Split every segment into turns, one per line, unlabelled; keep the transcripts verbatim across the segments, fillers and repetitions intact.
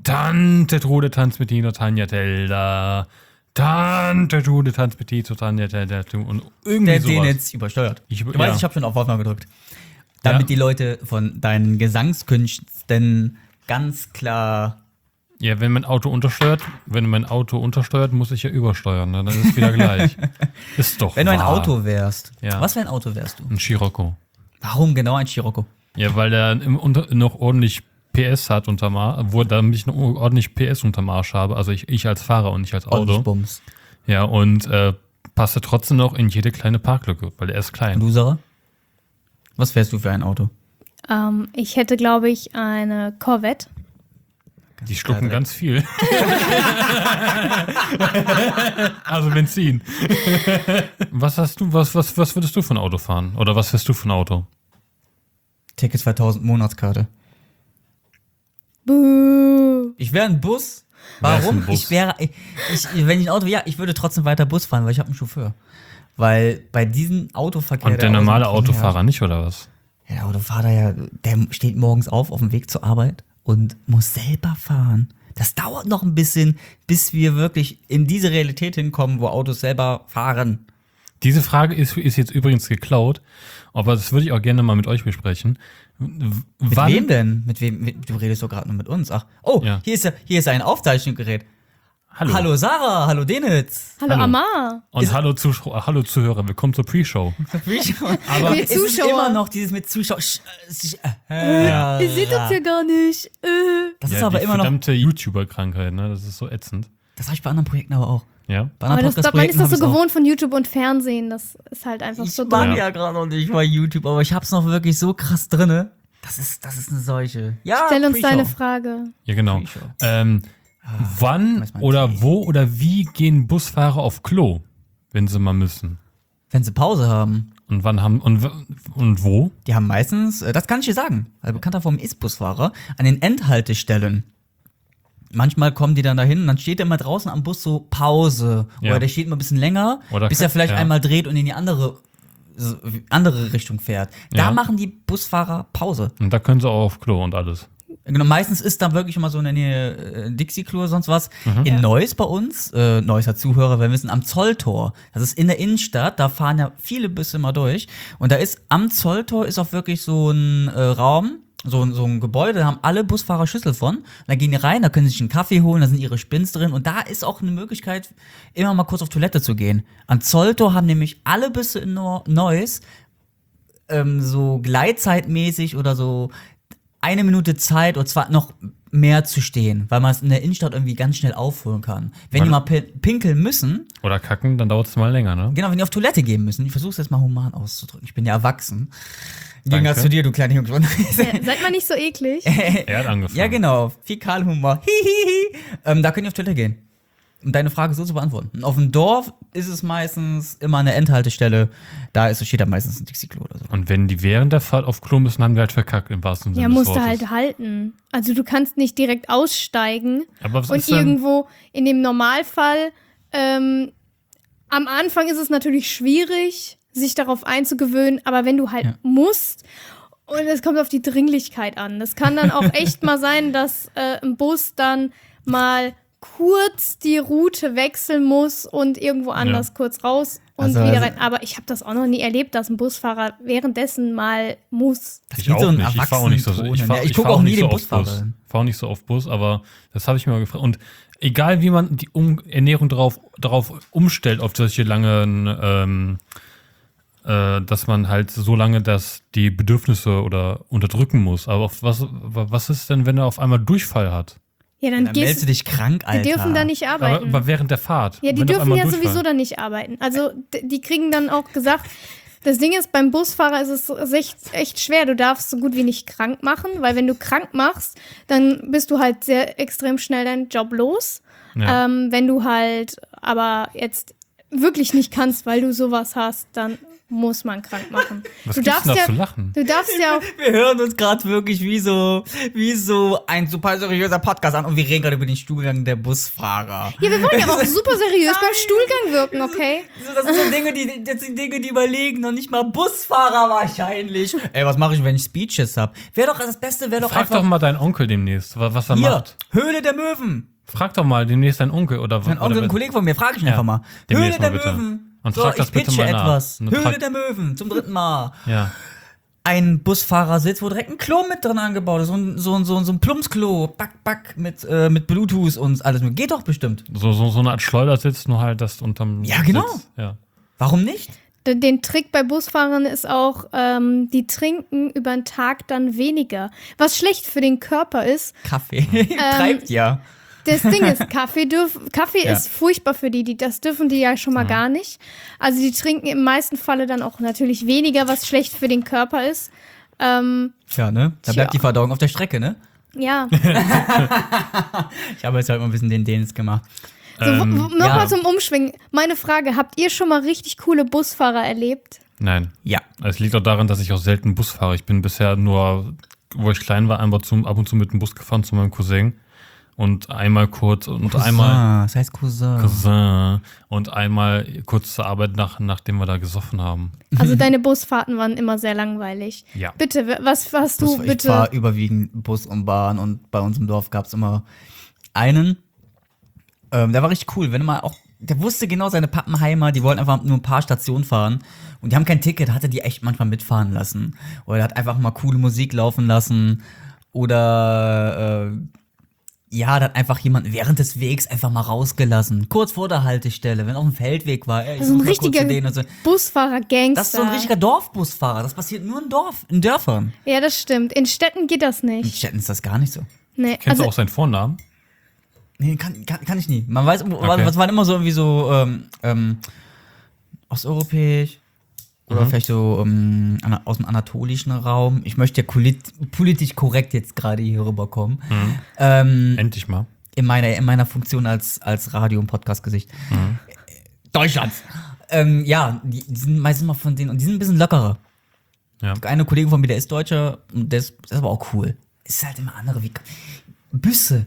Tante Trude tanzt mit Tino, Tanja Telda. Tante Trude tanzt mit Tino, Tanja Telda. Und irgendwie
Der
sowas.
den jetzt übersteuert.
Ich,
Du
ja.
weißt, ich habe schon auf Aufnahme gedrückt. Damit
Ja.
die Leute von deinen Gesangskünsten ganz klar.
Ja, wenn mein Auto untersteuert, wenn mein Auto untersteuert, muss ich ja übersteuern. Ne? Dann ist es wieder gleich. Ist doch
Wenn du ein
wahr.
Auto wärst.
Ja.
Was für ein Auto wärst du?
Ein Scirocco.
Warum genau ein Scirocco?
Ja, weil der im, unter, noch ordentlich P S hat unterm Arsch, wo damit ich noch ordentlich P S unterm Arsch habe. Also ich, ich als Fahrer und nicht als Auto.
Ordentlich Bums.
Ja, und äh, passte trotzdem noch in jede kleine Parklücke, weil der ist
Und
klein.
du, Sarah? Was wärst du für ein Auto?
Ähm, ich hätte, glaube ich, eine Corvette.
Die schlucken
direkt.
ganz viel. Also Benzin. Was hast du, was, was, was würdest du für ein Auto fahren? Oder was fährst du für ein Auto?
Ticket zweitausend Monatskarte.
Buh.
Ich wäre ein Bus.
Wärst
Warum?
ein Bus?
Ich wäre, ich, ich, wenn ich ein Auto, ja, ich würde trotzdem weiter Bus fahren, weil ich habe einen Chauffeur. Weil bei diesem Autoverkehr.
Und der
aus dem
normale
Verkehr-
Autofahrer nicht, oder was?
Ja, der Autofahrer, ja, der steht morgens auf auf dem Weg zur Arbeit und muss selber fahren. Das dauert noch ein bisschen, bis wir wirklich in diese Realität hinkommen, wo Autos selber fahren.
Diese Frage ist, ist jetzt übrigens geklaut, aber das würde ich auch gerne mal mit euch besprechen. W-
Mit
wann-
wem denn? Mit wem? Mit, du redest doch gerade nur mit uns. Ach, oh,
Ja.
hier ist ja, hier ist ein Aufzeichnungsgerät.
Hallo.
Hallo Sarah, hallo Denitz.
Hallo,
Hallo.
Amar.
Und
Ist-
hallo, Zuschauer, hallo Zuhörer, willkommen zur Pre-Show.
Aber
Wir
es ist
Zuschauer.
immer noch dieses mit Zuschauer. Sch- sch- äh,
Ja.
Ihr seht uns ja gar nicht. Äh.
Das ist
Ja,
aber
die
immer noch.
verdammte YouTuber-Krankheit, ne? Das ist so ätzend.
Das habe ich bei anderen Projekten aber auch.
Ja.
Bei
Aber
anderen
das, man ist
Podcast-Projekten
das
hab
so
ich's auch.
gewohnt von YouTube und Fernsehen. Das ist halt einfach
Ich
so
mag
dumm.
Ja.
ja gerade noch nicht mal YouTube, aber ich hab's noch wirklich so krass drinne. Das ist, das ist eine Seuche. Ja,
Stell uns
Pre-Show.
deine Frage.
Ja, genau.
Pre-Show.
Ähm, wann
weiß man
oder
nicht.
wo oder wie gehen Busfahrer auf Klo, wenn sie mal müssen?
Wenn sie Pause haben,
Und wann haben und, w- und wo?
die haben meistens, äh, das kann ich dir sagen, weil bekannter vom Ist-Busfahrer, an den Endhaltestellen. Manchmal kommen die dann dahin und dann steht er mal draußen am Bus so Pause.
Ja.
Oder der steht mal ein bisschen länger,
Oder
bis
kann-
er vielleicht
ja.
einmal dreht und in die andere, so, andere Richtung fährt. Da
Ja.
machen die Busfahrer Pause.
Und da können sie auch auf Klo und alles.
Genau, meistens ist da wirklich immer so in der Nähe äh, Dixie-Klo oder sonst was.
Mhm.
In Neuss bei uns, äh, Neusser Zuhörer, wir wissen, am Zolltor. Das ist in der Innenstadt, da fahren ja viele Busse immer durch. Und da ist am Zolltor ist auch wirklich so ein äh, Raum, so, ein- so ein Gebäude, da haben alle Busfahrer Schüssel von. Da gehen die rein, da können sie sich einen Kaffee holen, da sind ihre Spins drin. Und da ist auch eine Möglichkeit, immer mal kurz auf Toilette zu gehen. An Zolltor haben nämlich alle Busse in Neu- Neuss ähm, so gleitzeitmäßig oder so eine Minute Zeit oder zwar noch mehr zu stehen, weil man es in der Innenstadt irgendwie ganz schnell aufholen kann. Wenn
Weil-
die mal pin- pinkeln müssen,
Oder kacken, dann dauert es mal länger, ne?
genau, wenn die auf Toilette gehen müssen, ich versuche es jetzt mal human auszudrücken, ich bin ja erwachsen. Im
Danke.
Gegensatz zu dir, du kleine Junge.
Ja, seid mal nicht so eklig.
Er hat angefangen.
Ja, genau, Fäkalhumor. Hihihi. ähm, da können die auf Toilette gehen. Um deine Frage so zu beantworten. Und auf dem Dorf ist es meistens immer eine Endhaltestelle, da ist, steht da meistens ein Dixie-Klo oder so.
Und wenn die während der Fahrt auf Klo müssen, haben die halt verkackt im wahrsten Sinne
Ja,
des
musst du
Wortes.
halt halten. Also du kannst nicht direkt aussteigen
Aber was
und
ist denn,
irgendwo in dem Normalfall, ähm, am Anfang ist es natürlich schwierig, sich darauf einzugewöhnen, aber wenn du halt
Ja.
musst und es kommt auf die Dringlichkeit an. Das kann dann auch echt mal sein, dass äh, ein Bus dann mal kurz die Route wechseln muss und irgendwo anders
Ja.
kurz raus und
Also-
wieder
also-
rein. Aber ich habe das auch noch nie erlebt, dass ein Busfahrer währenddessen mal muss.
Das
Ich
ist wie
auch
so ein
nicht. Ich fahre auch nicht so. Ich, fahr,
Ja, ich
ich
gucke
fahr
auch nie
nicht
den
so oft Bus.
Busfahrer an.
Fahre nicht so oft Bus, aber das habe ich mir mal gefragt. Und egal wie man die um Ernährung darauf, darauf umstellt, auf solche langen, ähm, äh, dass man halt so lange das die Bedürfnisse oder unterdrücken muss. Aber auf was, was ist denn, wenn er auf einmal Durchfall hat?
Ja, dann,
Dann meldest
gehst
du dich krank, Alter.
Die dürfen da nicht
Aber,
arbeiten.
aber während der Fahrt.
Ja, die
wenn auf
dürfen
einmal
ja
Durchfall-
sowieso dann nicht arbeiten. Also d- die kriegen dann auch gesagt, das Ding ist, beim Busfahrer ist es echt, echt schwer. Du darfst so gut wie nicht krank machen, weil wenn du krank machst, dann bist du halt sehr extrem schnell deinen Job los.
Ja.
Ähm, wenn du halt aber jetzt wirklich nicht kannst, weil du sowas hast, dann muss man krank machen.
Was
du
gibt's
darfst
denn da
ja,
zu lachen?
Du darfst ja auch.
Wir hören uns gerade wirklich wie so, wie so ein super seriöser Podcast an und wir reden gerade über den Stuhlgang der Busfahrer.
Ja, wir wollen ja auch super seriös beim Stuhlgang wirken, okay?
So, das sind so Dinge, die, das sind Dinge, die überlegen, noch nicht mal Busfahrer wahrscheinlich. Ey, was mache ich, wenn ich Speeches hab? Wäre doch das Beste, wäre doch
Frag
einfach
doch mal deinen Onkel demnächst, wa- was er
hier,
macht.
Höhle der Möwen.
Frag doch mal demnächst deinen Onkel oder
Mein
oder
Onkel, ein
mit-
Kollege von mir, frage ich ihn
Ja,
einfach mal.
demnächst
Höhle der
mal bitte.
Möwen.
Und
so,
frag das
ich
bitte
pitche
mal nach.
etwas.
Und
Höhle
frag-
der Möwen, zum dritten Mal.
Ja.
Ein Busfahrersitz, wo direkt ein Klo mit drin angebaut ist. So ein, so ein, so ein, so ein Plumpsklo, back, back, mit, äh, mit Bluetooth und alles. Geht doch bestimmt.
So, so, so eine Art Schleudersitz, nur halt das unterm
Ja, genau.
Sitz. Ja.
Warum nicht?
Den den Trick bei Busfahrern ist auch, ähm, die trinken über den Tag dann weniger. Was schlecht für den Körper ist.
Kaffee. Treibt ja.
Das Ding ist, Kaffee, dürf, Kaffee
Ja.
ist furchtbar für die, die. Das dürfen die ja schon mal gar nicht. Also die trinken im meisten Falle dann auch natürlich weniger, was schlecht für den Körper ist. Ähm,
Tja, ne? Da
Tja.
bleibt die Verdauung auf der Strecke, ne?
ja.
Ich habe jetzt halt mal ein bisschen den Dienst gemacht.
So, ähm, Nochmal
ja.
zum Umschwingen. Meine Frage, habt ihr schon mal richtig coole Busfahrer erlebt?
Nein.
Ja.
Es liegt auch daran, dass ich auch selten Bus fahre. Ich bin bisher nur, wo ich klein war, einmal zum, ab und zu mit dem Bus gefahren zu meinem Cousin. Und einmal kurz und
Cousin,
einmal
das heißt Cousin.
Cousin und einmal kurz zur Arbeit, nach, nachdem wir da gesoffen haben.
Also deine Busfahrten waren immer sehr langweilig.
Ja.
Bitte, w- was hast du
Ich
bitte?
war überwiegend Bus und Bahn und bei uns im Dorf gab es immer einen, ähm, der war richtig cool, wenn du mal auch, der wusste genau seine Pappenheimer, die wollten einfach nur ein paar Stationen fahren und die haben kein Ticket, hat er die echt manchmal mitfahren lassen. Oder er hat einfach mal coole Musik laufen lassen oder äh, ja, dann einfach jemand während des Wegs einfach mal rausgelassen. Kurz vor der Haltestelle, wenn auf dem Feldweg war. Ey, ich
Also ein
muss mal kurz
richtiger
zu denen und so.
Busfahrer-Gangster.
Das ist so ein richtiger Dorfbusfahrer. Das passiert nur in Dorf, in Dörfern.
Ja, das stimmt. In Städten geht das
In
nicht.
Städten ist das gar nicht so.
Nee,
Kennst
also
du auch seinen Vornamen?
Nee, kann, kann, kann ich nie. Man weiß, was waren immer so irgendwie so ähm, ähm, osteuropäisch oder
Mhm.
vielleicht so ähm, ana- aus dem anatolischen Raum. Ich möchte ja polit politisch korrekt jetzt gerade hier rüberkommen.
Mhm.
Ähm,
Endlich mal.
in, meiner, in meiner Funktion als, als Radio- und Podcast-Gesicht. Deutschlands. Ähm, ja, die, die sind meistens mal von denen und die sind ein bisschen lockerer.
Ja.
Eine Kollegin von mir, der ist Deutscher und der ist, der ist aber auch cool. Ist halt immer andere wie Büsse.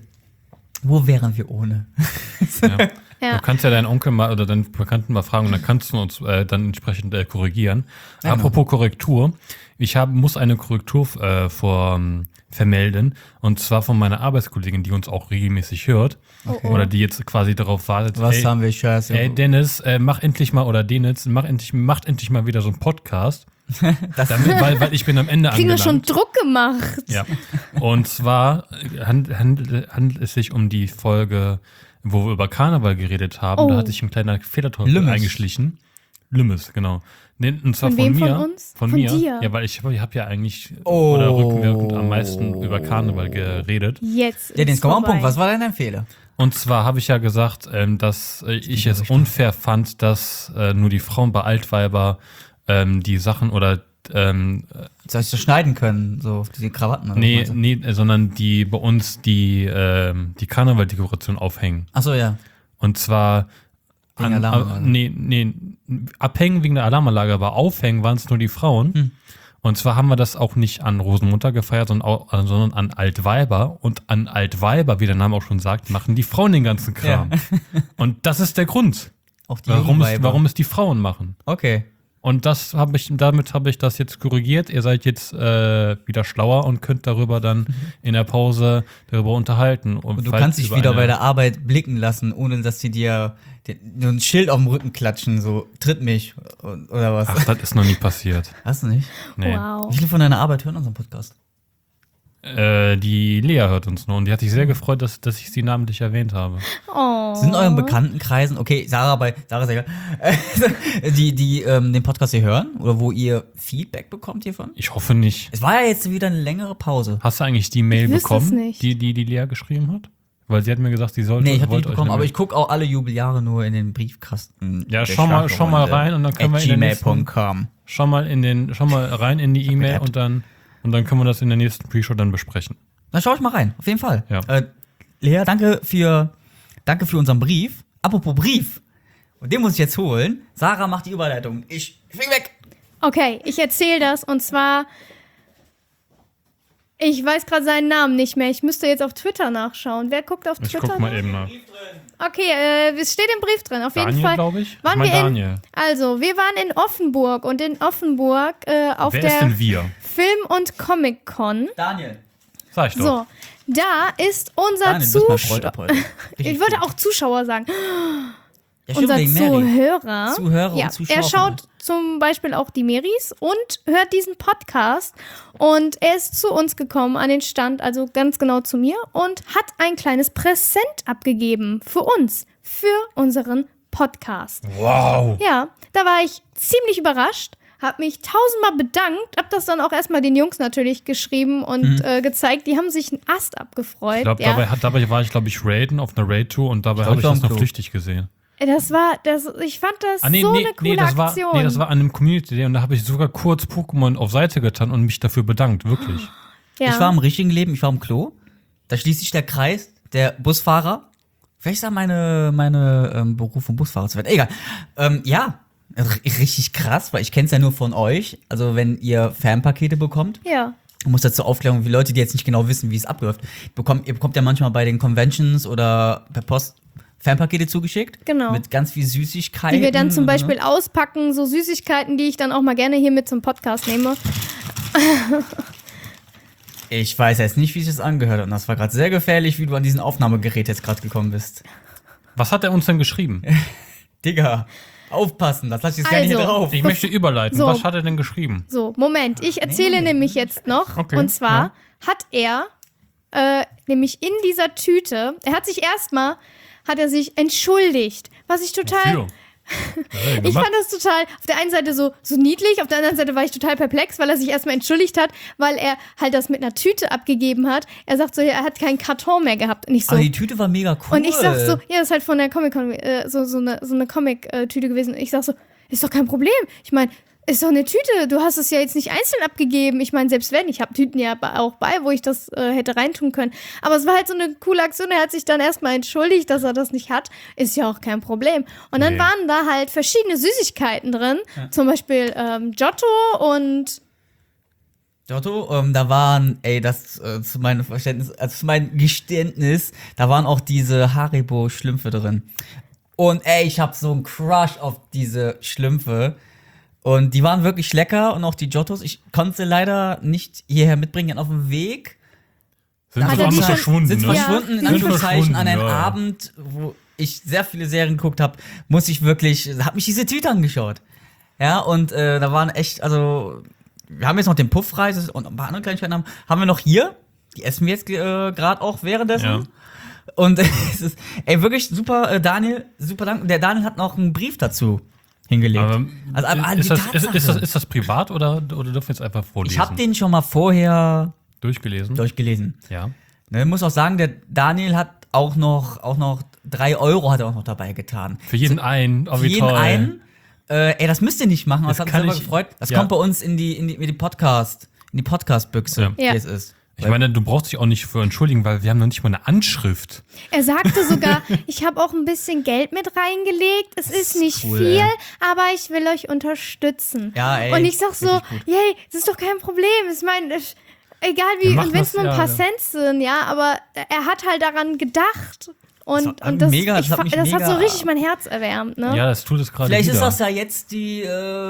Wo wären wir ohne?
Ja.
Ja.
Du kannst ja deinen Onkel mal oder deinen Bekannten mal fragen und dann kannst du uns äh, dann entsprechend äh, korrigieren.
Ja, genau.
Apropos Korrektur. Ich hab, muss eine Korrektur äh, vor, ähm, vermelden und zwar von meiner Arbeitskollegin, die uns auch regelmäßig hört
Oh, oh.
oder die jetzt quasi darauf wartet.
Was
ey,
haben wir Scheiße?
Ey, Dennis, äh, mach endlich mal, oder Dennis, mach endlich, macht endlich mal wieder so einen Podcast. damit, weil, weil ich bin am Ende
kriegen wir
angelangt.
schon Druck gemacht.
Ja. Und zwar handelt, handelt, handelt es sich um die Folge, wo wir über Karneval geredet haben.
Oh.
Da hat sich ein kleiner Fehlerteufel
Lümmes.
eingeschlichen. Lümmes, genau. Nee, und zwar
Von
von,
wem
mir.
von uns?
Von
Von
mir.
dir?
Ja, weil ich, ich habe ja eigentlich
Oh.
oder rückwirkend am meisten über Karneval geredet.
Jetzt
Ja, den
ist
kommen wir am Punkt.
vorbei.
Was war denn dein Fehler?
Und zwar habe ich ja gesagt, ähm, dass äh, ich es unfair fand, dass äh, nur die Frauen bei Altweiber ähm, die Sachen oder ähm,
Soll ich so schneiden können, so diese Krawatten? Oder
nee,
was meinst du?
nee, äh, sondern die bei uns die, ähm, die Karnevaldekoration aufhängen.
Ach so, ja.
Und zwar
Wegen
an,
Alarmanlage.
äh, nee, nee, abhängen wegen der Alarmanlage, aber aufhängen waren es nur die Frauen.
Hm.
Und zwar haben wir das auch nicht an Rosenmutter gefeiert, sondern, auch, äh, sondern an Altweiber. Und an Altweiber, wie der Name auch schon sagt, machen die Frauen den ganzen Kram. Und das ist der Grund,
Auch die
warum es,
Jungweiber.
warum es die Frauen machen.
Okay.
Und das habe ich, damit habe ich das jetzt korrigiert. Ihr seid jetzt äh, wieder schlauer und könnt darüber dann in der Pause darüber unterhalten. Und,
Und du
falls
kannst dich
über
wieder
eine-
bei der Arbeit blicken lassen, ohne dass sie dir den, so ein Schild auf dem Rücken klatschen, so, tritt mich, oder was?
Ach, das ist noch nie passiert.
Hast du nicht?
Nee.
Wow.
Wie viele von deiner Arbeit hören unseren Podcast?
Äh, die Lea hört uns nur und die hat sich sehr gefreut, dass, dass ich sie namentlich erwähnt habe.
Oh.
Sind in euren Bekanntenkreisen, okay, Sarah bei, Sarah ist egal, die, die ähm, den Podcast hier hören oder wo ihr Feedback bekommt hiervon?
Ich hoffe nicht.
Es war ja jetzt wieder eine längere Pause.
Hast du eigentlich die Mail
Ich wüsste es
bekommen,
nicht.
die, die die Lea geschrieben hat? Weil sie hat mir gesagt, sie sollte.
Nee, ich habe die
wollte
nicht
euch
bekommen,
eine
aber
Mail-
ich gucke auch alle Jubeljahre nur in den Briefkasten.
Ja,
der
schau mal, schau mal
Schlagerrunde
rein und dann können wir
at
in der
gmail
nächsten,
punkt com.
schau mal in den, schau mal rein in die E-Mail
gedacht.
und dann und dann können wir das in der nächsten Pre-Show dann besprechen.
Dann schau ich mal rein, auf jeden Fall.
Ja.
Äh, Lea, danke für, danke für unseren Brief. Apropos Brief. Und den muss ich jetzt holen. Sarah macht die Überleitung. Ich flieg weg.
Okay, ich erzähle das und zwar, ich weiß gerade seinen Namen nicht mehr. Ich müsste jetzt auf Twitter nachschauen. Wer guckt auf
Ich
Twitter?
guck mal eben nach.
Okay, äh, es steht im Brief drin. Auf jeden
Daniel,
Fall.
glaube ich.
Waren
Mal
wir in,
Daniel.
Also, wir waren in Offenburg und in Offenburg äh, auf
Wer ist
der
denn wir?
Film- und Comic-Con.
Daniel.
Sag ich doch.
So, da ist unser
Daniel, du bist mein Freund
Zuschauer.
ab heute.
Ich wollte auch Zuschauer sagen.
Ja, stimmt,
Unser
wegen Mary.
Zuhörer.
Zuhörer und
ja,
Zuschauer
er
von
schaut
uns.
zum Beispiel auch die Meris und hört diesen Podcast. Und er ist zu uns gekommen an den Stand, also ganz genau zu mir, und hat ein kleines Präsent abgegeben für uns, für unseren Podcast.
Wow.
Ja, da war ich ziemlich überrascht, hab mich tausendmal bedankt, hab das dann auch erstmal den Jungs natürlich geschrieben und
Mhm.
äh, gezeigt. Die haben sich einen Ast abgefreut.
Ich glaube,
ja.
dabei, hat- dabei war ich, glaube ich, Raiden auf einer Raid-Tour und dabei
glaub,
habe ich
ich war
das
am
noch
Klo.
flüchtig gesehen.
Das war, das, ich fand das
Ah, nee,
so
nee,
eine coole
nee, das war,
Aktion.
nee, das war an einem Community Day und da habe ich sogar kurz Pokémon auf Seite getan und mich dafür bedankt, wirklich.
ja.
Ich war im richtigen Leben, ich war im Klo. Da schließt sich der Kreis, der Busfahrer. Vielleicht ist da meine, meine ähm, Berufung Busfahrer zu werden. Egal. Ähm, ja, r- richtig krass, weil ich kenne es ja nur von euch. Also wenn ihr Fanpakete bekommt,
Ja.
ich muss dazu Aufklärung, wie Leute, die jetzt nicht genau wissen, wie es abläuft. Bekommt, ihr bekommt ja manchmal bei den Conventions oder per Post Fanpakete zugeschickt.
Genau.
Mit ganz viel Süßigkeiten.
Die wir dann zum
oder so.
Beispiel auspacken, so Süßigkeiten, die ich dann auch mal gerne hier mit zum Podcast nehme.
Ich weiß jetzt nicht, wie sich das angehört hat. Und das war gerade sehr gefährlich, wie du an diesen Aufnahmegerät jetzt gerade gekommen bist.
Was hat er uns denn geschrieben?
Digga, aufpassen, das lasse ich jetzt gerne hier
Also,
drauf.
Ich möchte überleiten.
So.
Was hat er denn geschrieben?
So, Moment, ich erzähle
Nee.
nämlich jetzt noch.
Okay,
Und zwar
ja.
hat er äh, nämlich in dieser Tüte, er hat sich erstmal, hat er sich entschuldigt, was ich total...
Wofür? Ja,
Ich
gemacht.
fand das total auf der einen Seite so, so niedlich, auf der anderen Seite war ich total perplex, weil er sich erstmal entschuldigt hat, weil er halt das mit einer Tüte abgegeben hat. Er sagt so, er hat keinen Karton mehr gehabt. Und ich so,
Aber die Tüte war mega cool.
und ich sag so, ja, das ist halt von der Comic-Con äh, so, so eine, so eine Comic-Tüte gewesen. Und ich sag so, ist doch kein Problem. Ich meine, ist doch eine Tüte. Du hast es ja jetzt nicht einzeln abgegeben. Ich meine, selbst wenn, ich habe Tüten ja ba- auch bei, wo ich das äh, hätte reintun können. Aber es war halt so eine coole Aktion. Er hat sich dann erstmal entschuldigt, dass er das nicht hat. Ist ja auch kein Problem. Und dann
Nee.
waren da halt verschiedene Süßigkeiten drin. Zum Beispiel ähm, Giotto und
Giotto, ähm, da waren, ey, das äh, zu meinem Verständnis, also zu meinem Geständnis, da waren auch diese Haribo-Schlümpfe drin. Und ey, ich hab so einen Crush auf diese Schlümpfe. Und die waren wirklich lecker und auch die Giottos. Ich konnte sie leider nicht hierher mitbringen, denn auf dem Weg
Sind
Hat
so
er die
anders
schon-
verschwunden,
sind
ne?
verschwunden, in
Sind
Anführungszeichen, an einem
verschwunden, ja, ja.
Abend, wo ich sehr viele Serien geguckt habe, muss ich wirklich, hab mich diese Tüte angeschaut. Ja, und äh, da waren echt, also, wir haben jetzt noch den Puffreis und ein paar andere Kleinigkeiten haben, haben wir noch hier. Die essen wir jetzt äh, gerade auch währenddessen.
Ja.
Und es ist, ey, wirklich super, äh, Daniel, super Dank. Der Daniel hat noch einen Brief dazu hingelegt.
Aber,
also, aber
ist,
die
das, ist, ist, das,
Tatsache-
ist das privat oder, oder dürfen wir jetzt einfach vorlesen?
ich habe den schon mal vorher
durchgelesen.
durchgelesen.
Ja.
Ne, muss auch sagen, der Daniel hat auch noch, auch noch drei Euro hat er auch noch dabei getan.
Für jeden einen. Oh,
Für
wie
jeden
toll.
einen. Äh, ey, das müsst ihr nicht machen, das,
Das
hat mich
kann
selber
ich-
gefreut. Das
ja.
kommt bei uns in die, in die, in die Podcast, in die Podcast-Büchse,
Ja.
wie
Ja.
es ist.
Ich meine, du brauchst dich auch nicht für entschuldigen, weil wir haben noch nicht mal eine Anschrift.
er sagte sogar, ich habe auch ein bisschen Geld mit reingelegt. Es ist nicht
cool,
viel,
ey.
aber ich will euch unterstützen.
Ja, ey,
Und ich sag so,
richtig gut.
yay, das ist doch kein Problem. Ich meine, ich- egal
Wir
wie,
machen
und wenn es
das,
nur ein
ja,
paar
ja.
Cent sind, ja, aber er hat halt daran gedacht. Und,
hat
und das,
mega- das
ich,
hat
fa-
mich
das hat
mega-
so richtig mein Herz erwärmt, ne?
Ja, das tut es gerade
Vielleicht
wieder.
ist das ja jetzt die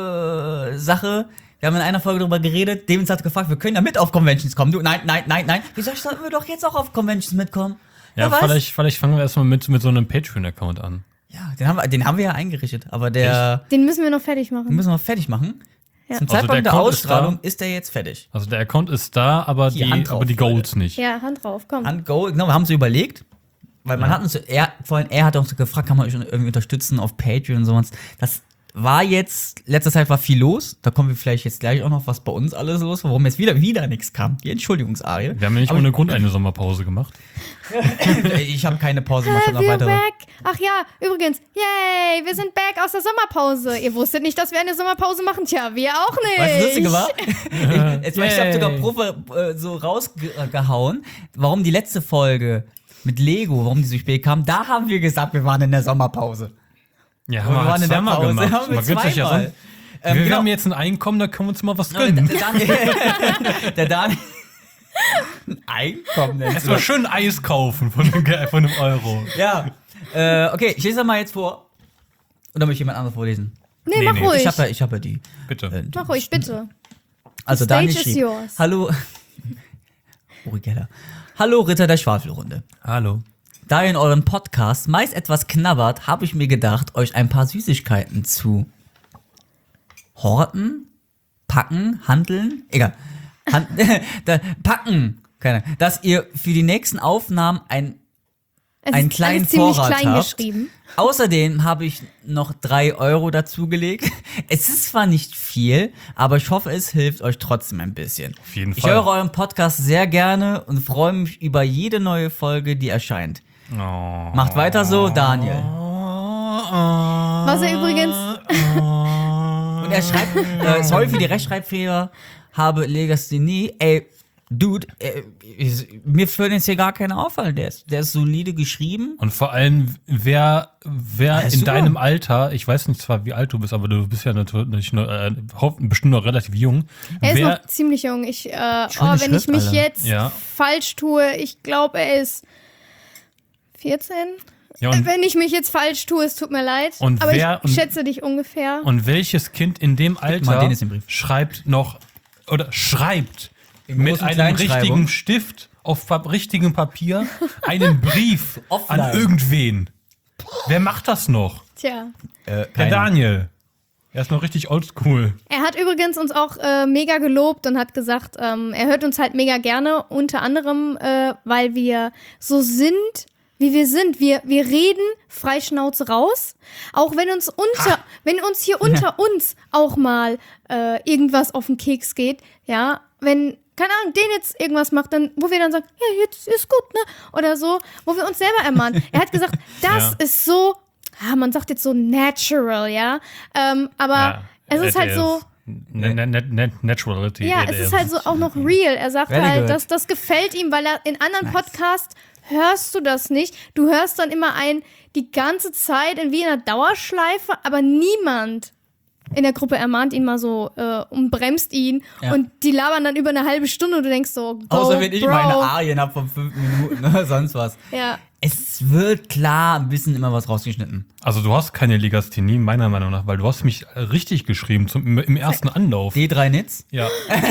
äh, Sache. Wir haben in einer Folge darüber geredet. David hat gefragt, wir können ja mit auf Conventions kommen. Du, nein, nein, nein, nein. Wieso sollten wir doch jetzt auch auf Conventions mitkommen?
Ja,
Wer weiß?
vielleicht, vielleicht fangen wir erstmal mit, mit so einem Patreon-Account an.
Ja, den haben, wir, den haben wir ja eingerichtet. Aber der
Den müssen wir noch fertig
den
machen.
müssen wir fertig machen.
Ja.
Zum
Also
Zeitpunkt
der
der
Account ist
Ausstrahlung
da.
ist der jetzt fertig.
Also der Account ist da, aber,
Hier,
die,
Hand drauf,
aber die Goals nicht.
Ja, Hand drauf, komm.
An Go, genau, wir haben so überlegt, weil man
Ja.
hat uns, er, vorhin, er hat uns gefragt, kann man euch irgendwie unterstützen auf Patreon und sowas. Das war jetzt, letzter Zeit war viel los, da kommen wir vielleicht jetzt gleich auch noch, was bei uns alles los war, warum jetzt wieder, wieder nichts kam. Die Entschuldigungsarie.
Wir haben ja nicht
Aber
ohne Grund eine Sommerpause gemacht.
ich habe keine Pause, mal schon noch
We're
weitere.
back. Ach ja, übrigens, yay, wir sind back aus der Sommerpause. Ihr wusstet nicht, dass wir eine Sommerpause machen? Tja, wir auch nicht.
Weißt du, das Lustige war? ich Jetzt, ich habe
Yay.
sogar Probe äh, so rausgehauen, warum die letzte Folge mit Lego, warum die so spät kam. Da haben wir gesagt, wir waren in der Sommerpause.
Ja,
Und
haben wir
waren
halt
in der
zweimal
Pause,
gemacht.
haben wir
Man gönnt sich ja
zweimal.
so.
Ähm,
wir
genau.
haben jetzt ein Einkommen, da können wir uns mal was
Der,
gönnen.
der Daniel. der Daniel. Ein Einkommen nennst du
Erstmal
das.
schön Eis kaufen von einem, Ge- von einem Euro.
Ja. Äh, okay, ich lese das mal jetzt vor. Oder möchte jemand anderes vorlesen?
Nee,
Nee,
mach
nee,
ruhig.
Ich habe ja, ich hab ja die.
Bitte.
Äh, die
Mach ruhig, bitte.
Also
The
Daniel
stage is
schrieb,
yours.
hallo, Uri Geller. Hallo Ritter der Schwafelrunde.
Hallo.
Da ihr in eurem Podcast meist etwas knabbert, habe ich mir gedacht, euch ein paar Süßigkeiten zu horten, packen, handeln, egal, Han da, packen, keine, dass ihr für die nächsten Aufnahmen ein
Es
einen
ist
kleinen
alles ziemlich
Vorrat
klein
habt.
geschrieben.
Außerdem habe ich noch drei Euro dazugelegt. Es ist zwar nicht viel, aber ich hoffe, es hilft euch trotzdem ein bisschen.
Auf jeden
Ich
Fall.
höre euren Podcast sehr gerne und freue mich über jede neue Folge, die erscheint.
Oh.
Macht weiter so, Daniel.
Was er übrigens.
Und er schreibt, äh, sorry für die Rechtschreibfehler, habe Legasthenie. Ey, Dude, äh, ist- mir fällt jetzt hier gar keiner auffallen. Der ist, der ist solide geschrieben.
Und vor allem, wer, wer
Ja,
in
super.
deinem Alter, ich weiß nicht zwar, wie alt du bist, aber du bist ja natürlich nur, äh, hoff- bestimmt noch relativ jung.
Er ist
wer,
noch ziemlich jung. Ich, äh,
Schöne
oh, wenn ich
Schrift,
mich
Alter.
jetzt
Ja.
falsch tue, ich glaube, er ist vierzehn.
ja, und,
Wenn ich mich jetzt falsch tue, es tut mir leid.
Und
aber
wer-
ich
und-
schätze dich ungefähr.
und welches Kind in dem Alter
mal, den ist im Brief.
schreibt noch, oder schreibt
In
mit
großen
einem
Kleinschreibung.
richtigen Stift auf pa- richtigem Papier einen Brief an
Offline.
irgendwen. Wer macht das noch?
Tja.
Äh,
Der
keiner.
Daniel. Er ist noch richtig oldschool.
Er hat übrigens uns auch äh, mega gelobt und hat gesagt, ähm, er hört uns halt mega gerne, unter anderem, äh, weil wir so sind, wie wir sind. Wir, wir reden frei Schnauze raus, auch wenn uns unter, wenn uns hier unter uns auch mal äh, irgendwas auf den Keks geht, ja, wenn, keine Ahnung, den jetzt irgendwas macht, dann, wo wir dann sagen, ja, jetzt ist gut, ne, oder so, wo wir uns selber ermahnen. Er hat gesagt, das
Ja.
ist so, ah, man sagt jetzt so natural, ja, ähm, aber es ist
it
halt so,
Na- na- na- na- Naturality.
ja,
it
es
is.
ist halt so auch noch real. Er sagt
Very
halt,
good.
dass das gefällt ihm, weil er in anderen Podcasts hörst du das nicht. Du hörst dann immer ein, die ganze Zeit in wie in einer Dauerschleife, aber niemand in der Gruppe ermahnt ihn mal so äh, und bremst ihn.
Ja.
Und die labern dann über eine halbe Stunde und du denkst so, go,
Außer wenn ich
Bro.
meine Arien habe von fünf Minuten, ne, sonst was.
Ja.
Es wird klar ein bisschen immer was rausgeschnitten.
Also du hast keine Legasthenie, meiner Meinung nach, weil du hast mich richtig geschrieben zum, im, im ersten Anlauf.
D drei Nitz.
Ja.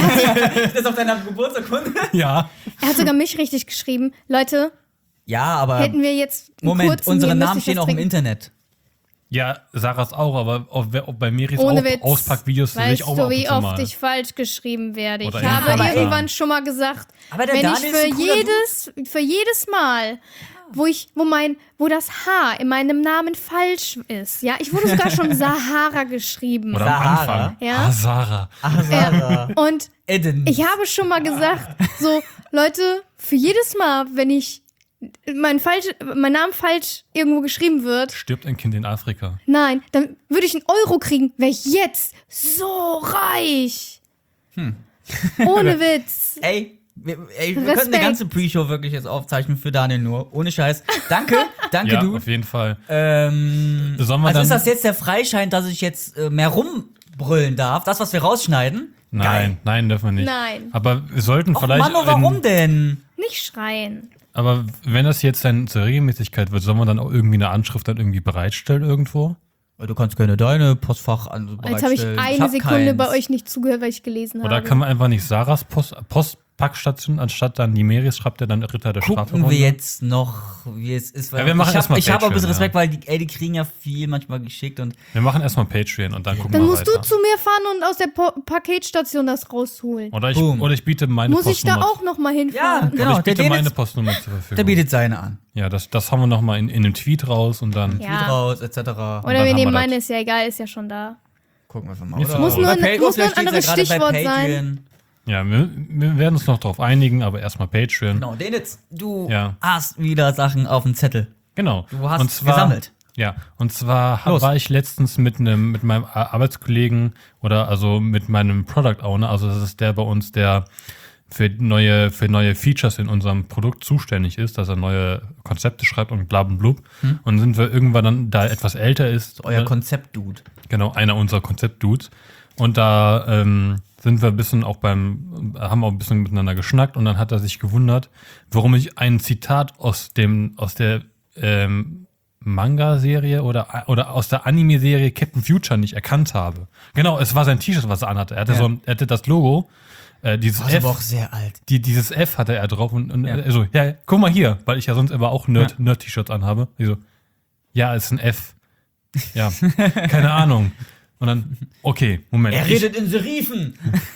Das ist auf deiner Geburtsurkunde?
Ja.
Er hat sogar mich richtig geschrieben. Leute,
Ja, aber
hätten wir jetzt einen
Moment,
kurzen,
unsere
hier müsste
Namen
ich
stehen
was
auch im
trinken.
Internet.
Ja, Sarahs auch, aber auch, auch bei Miris
Ohne
auch
Witz.
Auspackvideos sehe ich
Weißt
auch
du,
ab und
wie
zu
oft
mal.
ich falsch geschrieben werde? Ich
Oder
habe
ja, aber
irgendwann
ey.
schon mal gesagt,
Aber der
wenn ich
Daniel ist
für
ein cooler
jedes, für jedes Mal, wo ich, wo mein, wo das H in meinem Namen falsch ist, ja, ich wurde sogar schon Sahara geschrieben.
Oder
Sahara.
am Anfang.
Ja.
Ah, Sarah.
Ach, Sarah.
Und
Eden.
ich habe schon mal gesagt, so, Leute, für jedes Mal, wenn ich mein, falsch, mein Name falsch irgendwo geschrieben wird,
Stirbt ein Kind in Afrika.
nein, dann würde ich einen Euro kriegen, wäre ich jetzt so reich. Ohne Witz.
Ey, wir, ey, wir
Respekt.
könnten eine ganze Pre-Show wirklich jetzt aufzeichnen für Daniel nur. Ohne Scheiß. Danke, danke
Ja,
du.
auf jeden Fall.
Ähm,
Sollen wir
also
dann-
ist das jetzt der Freischein, dass ich jetzt äh, mehr rumbrüllen darf? Das, was wir rausschneiden?
Nein,
Geil.
nein, dürfen wir nicht.
Nein.
Aber wir sollten
Och,
vielleicht.
Mann, oh, warum
in,
denn?
Nicht schreien.
aber wenn das jetzt dann zur Regelmäßigkeit wird, sollen wir dann auch irgendwie eine Anschrift dann irgendwie bereitstellen irgendwo?
Du kannst gerne deine Postfach an
Jetzt habe ich
bereitstellen.
eine
hab
Sekunde
keins.
bei euch nicht zugehört, weil ich gelesen
Oder
habe.
kann man einfach nicht Sarahs Post, Postpackstation, anstatt dann Nimeris schreibt er dann Ritter der Strafe
Gucken wir jetzt noch, wie es ist. Weil
Ja, wir machen
ich
erst mal
habe ich hab auch ein bisschen
Patreon,
Respekt, weil die, ey, die kriegen ja viel manchmal geschickt und
Wir machen erstmal Patreon und dann gucken
Dann
wir
musst
weiter.
du zu mir fahren und aus der po Paketstation das rausholen.
oder, ich,
Boom.
oder ich biete meine
Muss ich da
Postnummer.
auch noch mal
ja,
hinfahren?
Oder
genau,
ich
der,
biete
der,
meine
jetzt,
Postnummer zur Verfügung.
der bietet seine an.
Ja, das, das haben wir nochmal in, in einem Tweet raus und dann.
Ja.
Tweet raus, et cetera.
Oder
dann
wir
haben
nehmen
wir
meine,
das.
ist ja egal, ist ja schon da.
Gucken wir einfach mal.
Muss
Oder?
nur
Oder
ein-
Pay-
muss nur ein
vielleicht steht's ja
anderes
gerade bei
Stichwort sein.
Patreon.
Ja, wir, wir werden uns noch drauf einigen, aber erstmal Patreon.
Genau, Denitz, du
Ja.
hast wieder Sachen auf dem Zettel.
Genau.
Du hast
und zwar,
gesammelt.
Ja, und zwar
Los.
war ich letztens mit einem mit meinem Ar- Arbeitskollegen oder also mit meinem Product Owner, also das ist der bei uns, der für neue, für neue Features in unserem Produkt zuständig ist, dass er neue Konzepte schreibt und blablabla. Hm. Und sind wir irgendwann dann, da er etwas älter ist.
So euer Konzept-Dude.
Genau, einer unserer Konzept-Dudes. Und da ähm, sind wir ein bisschen auch beim, haben auch ein bisschen miteinander geschnackt und dann hat er sich gewundert, warum ich ein Zitat aus dem, aus der ähm, Manga-Serie oder, oder aus der Anime-Serie Captain Future nicht erkannt habe. Genau, es war sein T-Shirt, was er anhatte. Er hatte, ja. so ein, er hatte das Logo, äh, dieses
das
F.
aber auch sehr alt.
Die, dieses F hatte er drauf und, und
ja.
er so, ja, guck mal hier, weil ich ja sonst immer auch Nerd, ja. Nerd-T-Shirts anhabe. Ich so, ja, es ist ein F. Ja, keine Ahnung. Und dann, okay, Moment.
Er redet ich, in Serifen.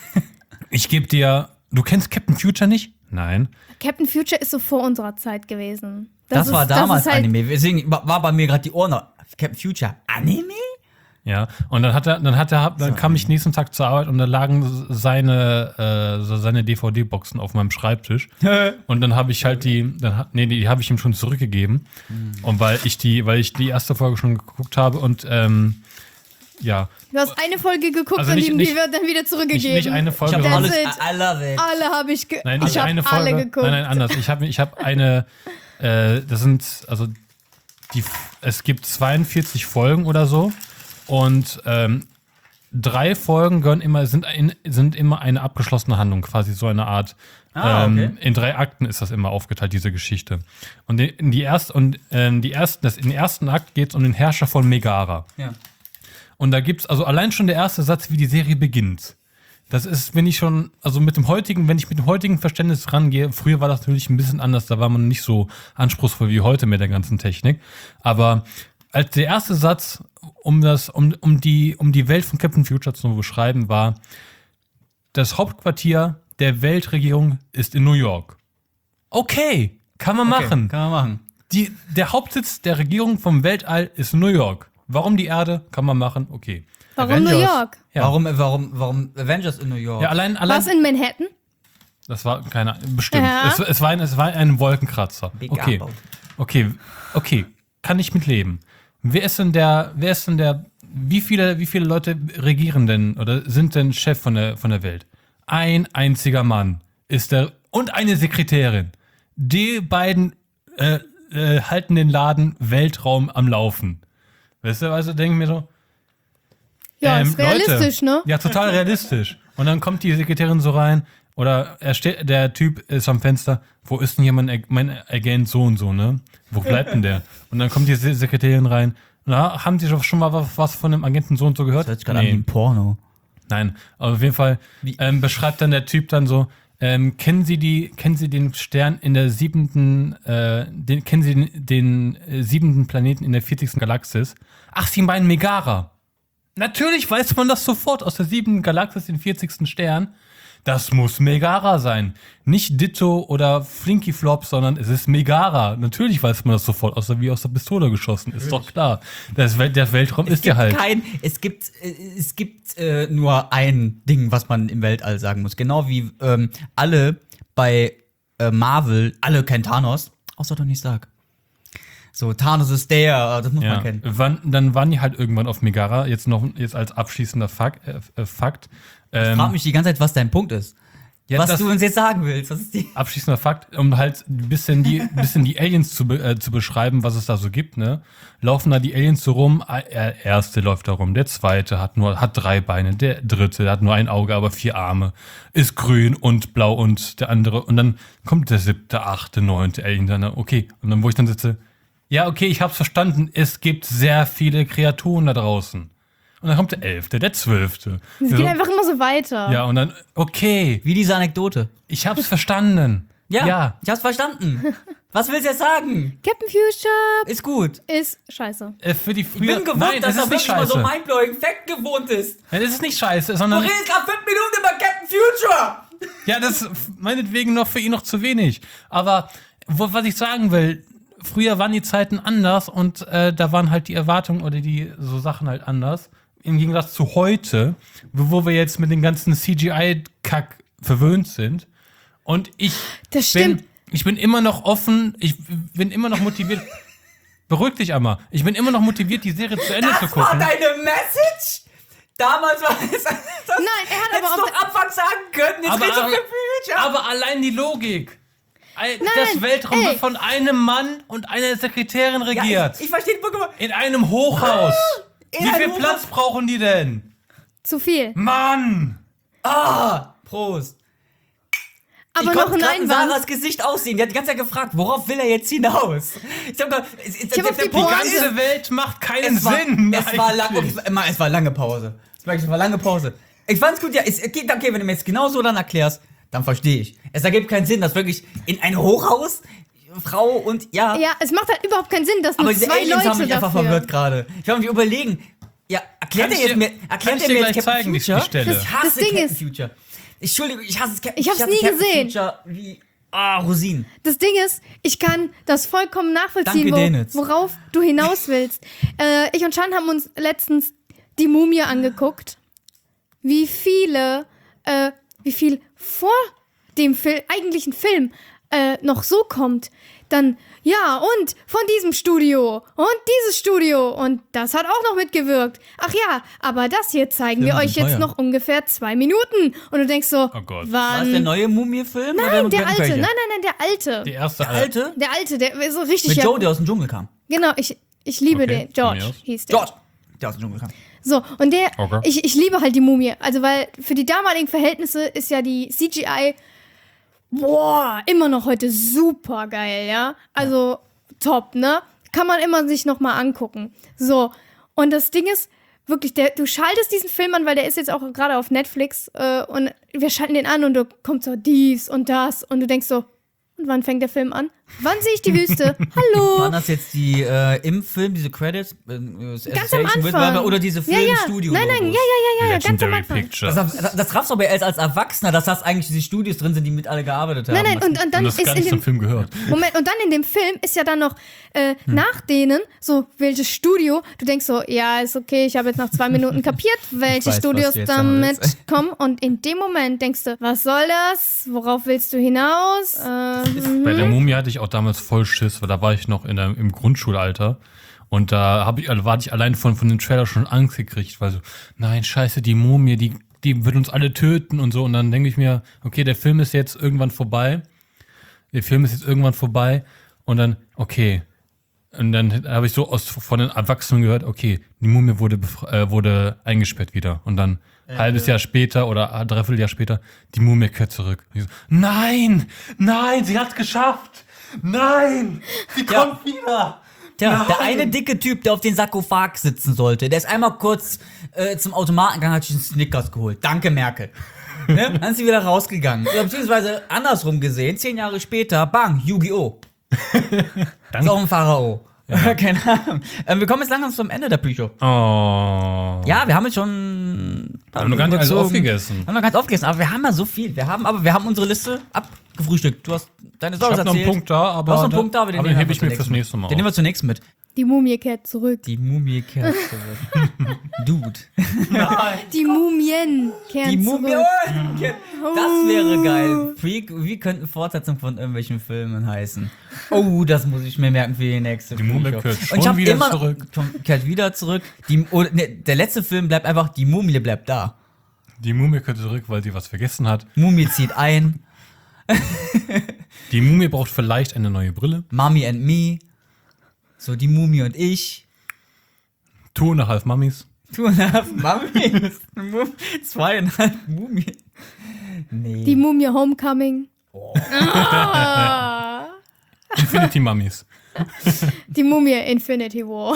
Ich gebe dir, du kennst Captain Future nicht? Nein.
Captain Future ist so vor unserer Zeit gewesen.
Das, das
ist,
war damals
das halt
Anime. Deswegen war bei mir gerade die Ohren. Captain Future, Anime?
Ja, und dann hat er, dann hat er, dann kam ich nächsten Tag zur Arbeit und da lagen seine, äh, seine D V D-Boxen auf meinem Schreibtisch. Und dann habe ich halt die, dann, nee, die habe ich ihm schon zurückgegeben. Mhm. Und weil ich die, weil ich die erste Folge schon geguckt habe und ähm, ja.
Du hast eine Folge geguckt
also
und
nicht,
die
nicht,
wird dann wieder zurückgegeben.
Nicht, nicht eine Folge.
Ich habe alles,
it.
I love it.
Alle habe ich, ge
nein, nicht
ich
eine
hab
Folge.
alle geguckt.
Nein, nein, anders. Ich habe ich hab eine, äh, das sind, also, die, es gibt zweiundvierzig Folgen oder so und ähm, drei Folgen gehören immer, sind, ein, sind immer eine abgeschlossene Handlung, quasi so eine Art,
ah, okay.
ähm, in drei Akten ist das immer aufgeteilt, diese Geschichte. Und in die erst, und ähm, die ersten, das, in den ersten Akt geht es um den Herrscher von Megara.
Ja.
Und da gibt's also allein schon der erste Satz, wie die Serie beginnt. Das ist, wenn ich schon, also mit dem heutigen, wenn ich mit dem heutigen Verständnis rangehe, früher war das natürlich ein bisschen anders, da war man nicht so anspruchsvoll wie heute mit der ganzen Technik. Aber als der erste Satz, um das, um, um die, um die Welt von Captain Future zu beschreiben, war: Das Hauptquartier der Weltregierung ist in New York. Okay, kann man
okay,
machen.
Kann man machen.
Die, der Hauptsitz der Regierung vom Weltall ist New York. Warum die Erde? Kann man machen, okay.
Warum
Avengers.
New York?
Ja.
Warum, warum, warum Avengers in New York?
Ja, allein, allein.
Was in Manhattan?
Das war keine, bestimmt.
Ja.
Es, es, war ein, es war ein Wolkenkratzer.
Big
Okay,
Apple.
okay, okay, kann ich mit leben. Wer ist denn der, wer ist denn der, wie viele, wie viele Leute regieren denn oder sind denn Chef von der, von der Welt? Ein einziger Mann ist der, und eine Sekretärin. Die beiden äh, äh, halten den Laden Weltraum am Laufen. Weißt du, also denke ich mir so,
Ja,
ähm,
ist realistisch,
Leute,
ne?
Ja, total realistisch. Und dann kommt die Sekretärin so rein, oder er steht, der Typ ist am Fenster, wo ist denn hier mein, mein Agent so und so, ne? Wo bleibt denn der? Und dann kommt die Sekretärin rein. Na, haben Sie schon mal was von dem Agenten so und so gehört?
Das hört sich gerade an wie ein Porno.
Nein, aber auf jeden Fall ähm, beschreibt dann der Typ dann so, ähm, kennen Sie die, kennen Sie den Stern in der siebenten, äh, den, kennen Sie den, den äh, siebenten Planeten in der vierzigsten Galaxis? Ach, Sie meinen Megara. Natürlich weiß man das sofort aus der siebten Galaxis, den vierzigsten Stern. Das muss Megara sein. Nicht Ditto oder Flinky Flop, sondern es ist Megara. Natürlich weiß man das sofort, außer wie aus der Pistole geschossen. Ist doch klar. Das Wel- der Weltraum
Es
ist ja
gibt
halt.
kein, es gibt, äh, es gibt äh, nur ein Ding, was man im Weltall sagen muss. Genau wie ähm, alle bei äh, Marvel, alle kennen Thanos, außer Tony Stark. So, Thanos ist der, das muss
Ja.
man kennen.
Wann, dann waren die halt irgendwann auf Megara. Jetzt noch jetzt als abschließender Fakt. Äh, äh, Fakt.
Ich
Ähm,
frage mich die ganze Zeit, was dein Punkt ist.
ja,
was
das-
du uns jetzt sagen willst. Was ist die?
Abschließender Fakt, um halt ein bisschen die, ein bisschen die Aliens zu, be- äh, zu beschreiben, was es da so gibt, ne? Laufen da die Aliens so rum, der erste läuft da rum, der zweite hat nur, hat drei Beine, der dritte hat nur ein Auge, aber vier Arme, ist grün und blau und der andere, und dann kommt der siebte, achte, neunte Alien dann, okay, und dann, wo ich dann sitze, ja, okay, ich hab's verstanden, es gibt sehr viele Kreaturen da draußen. Und dann kommt der elfte, der zwölfte.
Es
So,
geht einfach immer so weiter.
ja, und dann, okay,
Wie diese Anekdote.
ich hab's verstanden.
Ja,
ja.
ich hab's verstanden. Was willst du jetzt sagen?
Captain Future
Ist gut.
ist scheiße.
Äh, für die
Ich
früher,
bin gewohnt,
nein,
dass
das
er
ist nicht
wirklich mal so
scheiße.
mindblowing Fact gewohnt ist.
Nein, das ist nicht scheiße,
Du
sondern
redest gerade fünf Minuten über Captain Future.
ja, das ist meinetwegen noch für ihn noch zu wenig. Aber wo, was ich sagen will, früher waren die Zeiten anders und äh, da waren halt die Erwartungen oder die so Sachen halt anders. Im Gegensatz zu heute, wo wir jetzt mit den ganzen C G I-Kack verwöhnt sind. Und ich
Das
bin,
stimmt.
ich bin immer noch offen, ich bin immer noch motiviert. Beruhig dich einmal. Ich bin immer noch motiviert, die Serie zu Ende zu
Das war
gucken.
deine Message? Damals war es. Das
Nein, er hat
hättest
aber
du
auch-
doch Anfang sagen können. Jetzt
Aber-
redest du
aber-
Gefühl. Future.
Aber allein die Logik. Ein-
Nein,
das Weltraum
ey.
wird von einem Mann und einer Sekretärin
Ja,
regiert.
ich, ich verstehe Pokémon.
In einem Hochhaus.
In
Wie
einem
viel
Hochhaus?
Platz brauchen die denn?
Zu viel.
Mann!
Ah, Prost.
Aber
ich
noch
konnte
ein
gerade in
Einwand.
Sarahs Gesicht aussehen. Die hat die ganze Zeit gefragt, worauf will er jetzt hinaus? Ich habe gerade...
Ich hab auf die
Die
Pointe-
ganze Welt macht keinen
Es war,
Sinn.
es, war lang,
eigentlich.
okay, es war lange Pause. Es war lange Pause. Ich fand's gut, ja. Es, okay, okay, wenn du mir jetzt genau so dann erklärst, dann verstehe ich. Es ergibt keinen Sinn, dass wirklich in ein Hochhaus Frau und ja.
Ja, es macht halt überhaupt keinen Sinn, dass nur
aber diese
zwei
Aliens
Leute
haben mich einfach
dafür.
verwirrt gerade. Ich war mich überlegen. Ja, erklärt
Kann
er
ich
jetzt
dir-
mir,
kann
erklärt
ich
er
dir
mir
gleich
jetzt Captain
zeigen, die
Future?
Stelle.
Das-
Ich hasse
das Ding
Captain
ist-
Future. Entschuldigung, ich hasse Captain
Ich hab's
hasse
nie
Captain
gesehen.
Future wie ah, Rosinen.
Das Ding ist, ich kann das vollkommen nachvollziehen,
Danke, Denitz.
wo, worauf du hinaus willst. äh, ich und Chan haben uns letztens die Mumie angeguckt. Wie viele, äh, wie viel vor dem Fil- eigentlichen Film äh, noch so kommt. Dann, ja, und von diesem Studio und dieses Studio und das hat auch noch mitgewirkt. Ach ja, aber das hier zeigen wir
Filme
euch
sind
jetzt
teuer.
noch ungefähr zwei Minuten. Und du denkst so,
Oh Gott.
War es der
wann?
neue Mumie-Film?
Nein, der alte. Nein, nein, nein, der alte.
Die erste
Der alte?
Der alte, der so richtig.
Mit
ja-
Joe, der aus dem Dschungel kam.
Genau, ich, ich liebe
Okay,
den. George
von mir aus.
hieß der.
George, der aus dem Dschungel kam.
So, und der,
Okay.
ich, ich liebe halt die Mumie. Also, weil für die damaligen Verhältnisse ist ja die C G I, boah, immer noch heute super geil, ja. Also, top, ne? Kann man immer sich nochmal angucken. So, und das Ding ist, wirklich, der, du schaltest diesen Film an, weil der ist jetzt auch gerade auf Netflix äh, und wir schalten den an und du kommt so dies und das und du denkst so, und wann fängt der Film an? Wann sehe ich die Wüste? Hallo?
Waren das jetzt die äh, im Film, diese Credits? Äh,
Ganz am Anfang.
Oder diese
Ja, ja.
Filmstudio?
Nein, nein, ja, ja, ja, ja, ganz am
Legendary
Anfang.
Pictures.
Das, das, das raffst du aber erst als Erwachsener, dass das eigentlich diese Studios drin sind, die mit alle gearbeitet haben.
Nein, nein, und, und
und
dann
das
ist
gar
in
nicht zum
dem
Film gehört.
Moment, und dann in dem Film ist ja dann noch äh, nach denen, so, welches Studio, du denkst so, ja, ist okay, ich habe jetzt nach zwei Minuten kapiert, welche
weiß, was
Studios
du jetzt sagen
damit
willst.
kommen. Und in dem Moment denkst du, was soll das? Worauf willst du hinaus? Äh,
Bei der Mumie hatte ich auch damals voll Schiss, weil da war ich noch in der, im Grundschulalter. Und da hab ich, also war ich allein von, von dem Trailer schon Angst gekriegt, weil so, nein, scheiße, die Mumie, die, die wird uns alle töten und so. Und dann denke ich mir, okay, der Film ist jetzt irgendwann vorbei. Der Film ist jetzt irgendwann vorbei. Und dann, okay. Und dann habe ich so aus, von den Erwachsenen gehört, okay, die Mumie wurde, befre- äh, wurde eingesperrt wieder. Und dann ein halbes Jahr später oder ein Dreivierteljahr später, die Mumie kehrt zurück. Und ich so, nein, nein, sie hat's geschafft. Nein, sie
Ja.
kommt wieder.
Tja, der
Nein.
eine dicke Typ, der auf den Sarkophag sitzen sollte, der ist einmal kurz äh, zum Automaten gegangen, hat sich einen Snickers geholt. Danke, Merkel. Ne? Dann ist sie wieder rausgegangen. Oder beziehungsweise andersrum gesehen, zehn Jahre später, bang, Yu-Gi-Oh! Ist auch ein Pharao. Keine Ahnung. Ähm, wir kommen jetzt langsam zum Ende der Bücher.
Oh.
Ja, wir haben jetzt schon.
Wir haben noch gar nicht alles aufgegessen.
Haben noch gar nicht aufgegessen, aber wir haben ja so viel. Wir haben, aber wir haben unsere Liste abgefrühstückt. Du hast deine
Ich
Storys
habe noch einen
erzählt.
Punkt da, aber,
Du hast noch einen
da-
Punkt da, aber den,
aber
nehmen
den
wir
hebe ich mir
zunächst
fürs
mit.
nächste Mal
Den nehmen
auf.
wir zunächst mit.
die Mumie kehrt zurück.
Die Mumie kehrt zurück. Dude.
Die Mumien kehren
Die Mumie.
zurück.
Das wäre geil. Freak, wie könnten Fortsetzungen von irgendwelchen Filmen heißen? Oh, das muss ich mir merken für die nächste
Die Mumie
Bücher.
kehrt
Und
schon
ich hab
wieder
immer,
zurück.
Schon- Kehrt wieder zurück. Die, oh, ne, der letzte Film bleibt einfach, die Mumie bleibt da.
Die Mumie kehrt zurück, weil sie was vergessen hat.
Mumie zieht ein.
Die Mumie braucht vielleicht eine neue Brille.
Mummy and me. So, die Mumie und ich.
Two and a half Mummies.
Two and a half Mummy. Zweieinhalb Mumie. Nee.
Die Mumie Homecoming. Ah.
Infinity Mummies.
Die Mumie Infinity War.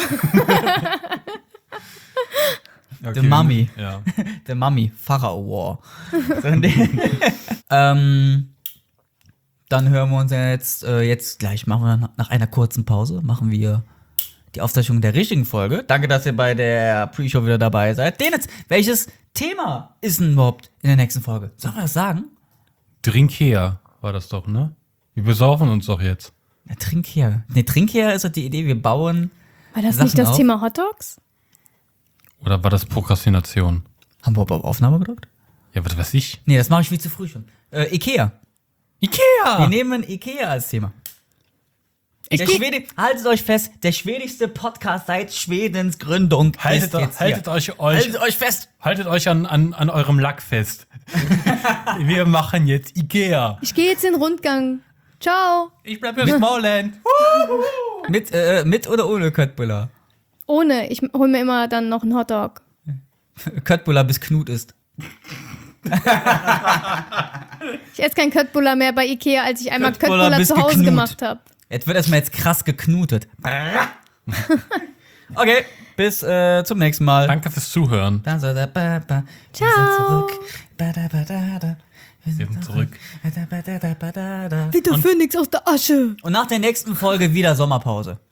The Mummy.
Ja.
The Mummy, Pharao War. So, nee. ähm, dann hören wir uns jetzt, äh, jetzt gleich, machen wir nach einer kurzen Pause, machen wir die Aufzeichnung der richtigen Folge. Danke, dass ihr bei der Pre-Show wieder dabei seid. Denitz, welches Thema ist denn überhaupt in der nächsten Folge? Sollen wir das sagen?
Drink her war das doch, ne? Wir besaufen uns doch jetzt.
Ja, trink her. Ne, trink her ist doch die Idee, wir bauen.
War das
Sachen
nicht das
auf.
Thema Hot Dogs?
Oder war das Prokrastination?
Haben wir auf Aufnahme gedrückt?
Ja, was weiß ich.
Nee, das mache ich viel zu früh schon. Äh, Ikea. Wir
Ikea!
nehmen Ikea als Thema. Der
geh-
Schwede, haltet euch fest, der schwedischste Podcast seit Schwedens Gründung
Haltet,
ist jetzt
haltet
hier.
euch, euch,
Haltet euch fest.
haltet euch an, an, an eurem Lack fest. Wir machen jetzt Ikea.
Ich gehe jetzt in den Rundgang. Ciao.
Ich bleib im Smallland.
mit, äh, mit oder ohne Köttbullar?
Ohne. Ich hol mir immer dann noch einen Hotdog.
Köttbullar bis Knut ist.
Ich esse kein Köttbullar mehr bei Ikea, als ich einmal
Köttbullar
Köttbullar
bis
zu Hause
geknut.
gemacht habe.
Jetzt wird erstmal jetzt krass geknutet. Okay, bis äh, zum nächsten Mal.
Danke fürs Zuhören.
Dann so, da, ba, ba. Wir
Ciao.
sind zurück. Ba, da, ba, da, da.
Wir sind zurück.
Da, ba, da, da, ba, da, da.
Wie der Phönix aus der Asche.
Und nach der nächsten Folge wieder Sommerpause.